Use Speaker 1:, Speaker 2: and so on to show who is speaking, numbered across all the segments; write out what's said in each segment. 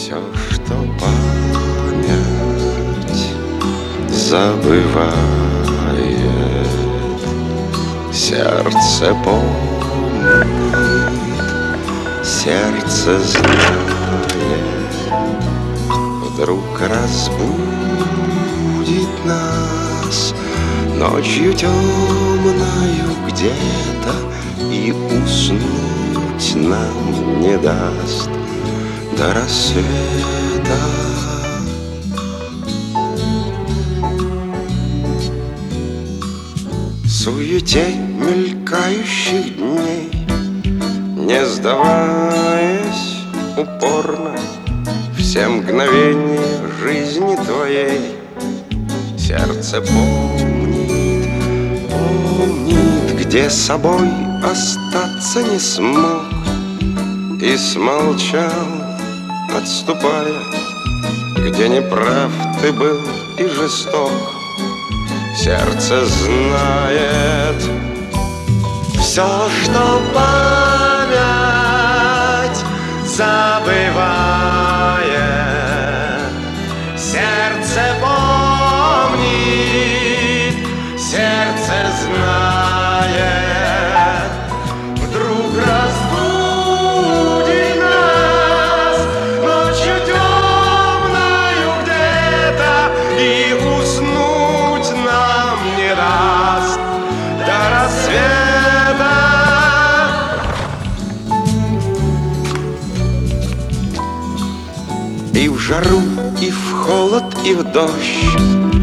Speaker 1: Все, что память забывает, сердце помнит, сердце знает, вдруг разбудит нас ночью темною где-то и уснуть нам не даст до рассвета. В суете мелькающих дней, не сдаваясь упорно, все мгновения жизни твоей, сердце помнит, помнит, где собой остаться не смог и смолчал, отступая, где неправ ты был и жесток. Сердце знает все, что память забывает, сердце помнит, сердце знает, вдруг разбудит нас ночью темною где-то и уснуть нам не даст до рассвета. И в жару, и в холод, и в дождь,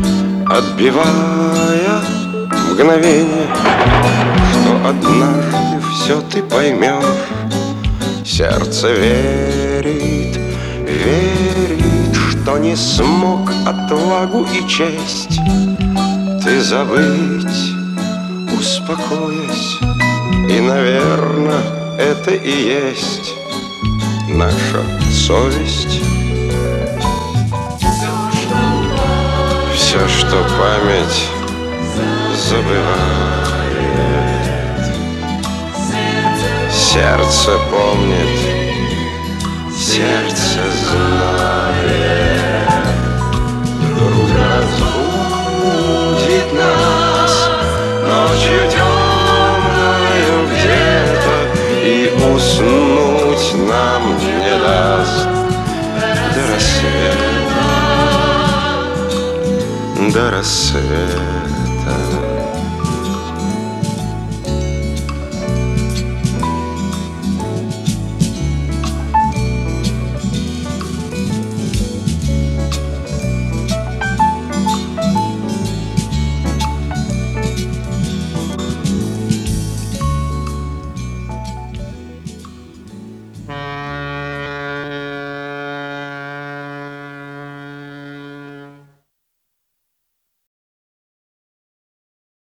Speaker 1: отбивая мгновение, что однажды все ты поймешь, сердце верит, верит, что не смог отвагу и честь ты забыть, успокоясь. И, наверное, это и есть наша совесть. Все, что память забывает, сердце помнит, сердце знает, вдруг разбудит нас ночью темною где-то и уснуть нам не даст до рассвета. До рассвета.